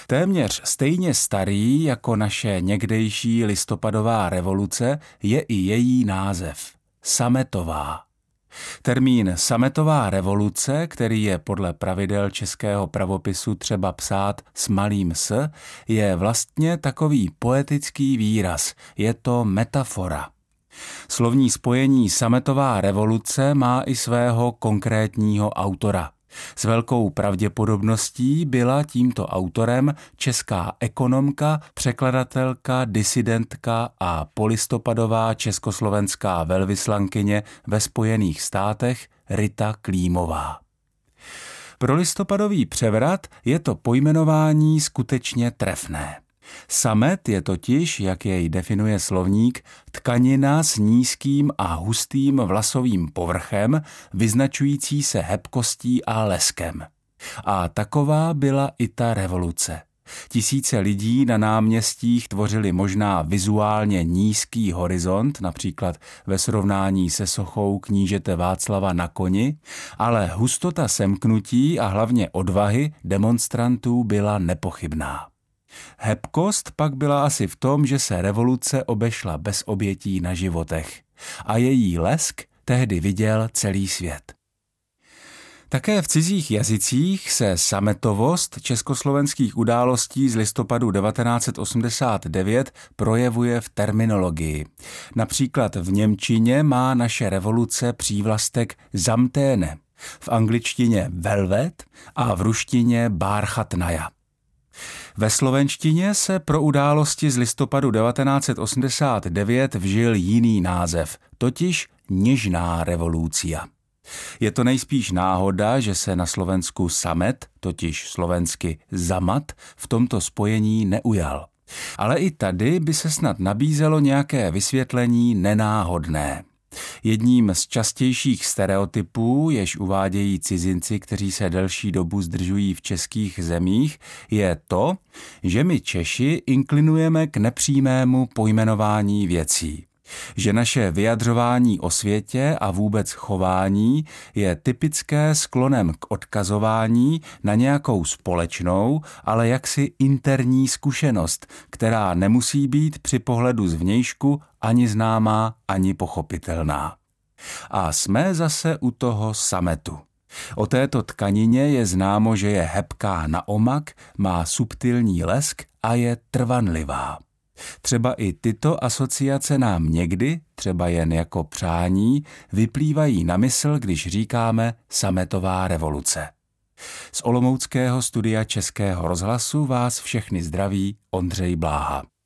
Téměř stejně starý jako naše někdejší listopadová revoluce je i její název – sametová. Termín sametová revoluce, který je podle pravidel českého pravopisu třeba psát s malým s, je vlastně takový poetický výraz, je to metafora. Slovní spojení sametová revoluce má i svého konkrétního autora. S velkou pravděpodobností byla tímto autorem česká ekonomka, překladatelka, disidentka a polistopadová československá velvyslankyně ve Spojených státech Rita Klímová. Pro listopadový převrat je to pojmenování skutečně trefné. Samet je totiž, jak jej definuje slovník, tkanina s nízkým a hustým vlasovým povrchem, vyznačující se hebkostí a leskem. A taková byla i ta revoluce. Tisíce lidí na náměstích tvořili možná vizuálně nízký horizont, například ve srovnání se sochou knížete Václava na koni, ale hustota semknutí a hlavně odvahy demonstrantů byla nepochybná. Hebkost pak byla asi v tom, že se revoluce obešla bez obětí na životech a její lesk tehdy viděl celý svět. Také v cizích jazycích se sametovost československých událostí z listopadu 1989 projevuje v terminologii. Například v němčině má naše revoluce přívlastek Samténe, v angličtině velvet a v ruštině bárchatnaja. Ve slovenštině se pro události z listopadu 1989 vžil jiný název, totiž Něžná revolúcia. Je to nejspíš náhoda, že se na Slovensku samet, totiž slovensky zamat, v tomto spojení neujal. Ale i tady by se snad nabízelo nějaké vysvětlení nenáhodné. Jedním z častějších stereotypů, jež uvádějí cizinci, kteří se delší dobu zdržují v českých zemích, je to, že my Češi inklinujeme k nepřímému pojmenování věcí. Že naše vyjadřování o světě a vůbec chování je typické sklonem k odkazování na nějakou společnou, ale jaksi interní zkušenost, která nemusí být při pohledu zvnějšku ani známá, ani pochopitelná. A jsme zase u toho sametu. O této tkanině je známo, že je hebká na omak, má subtilní lesk a je trvanlivá. Třeba i tyto asociace nám někdy, třeba jen jako přání, vyplývají na mysl, když říkáme sametová revoluce. Z olomouckého studia Českého rozhlasu vás všechny zdraví Ondřej Bláha.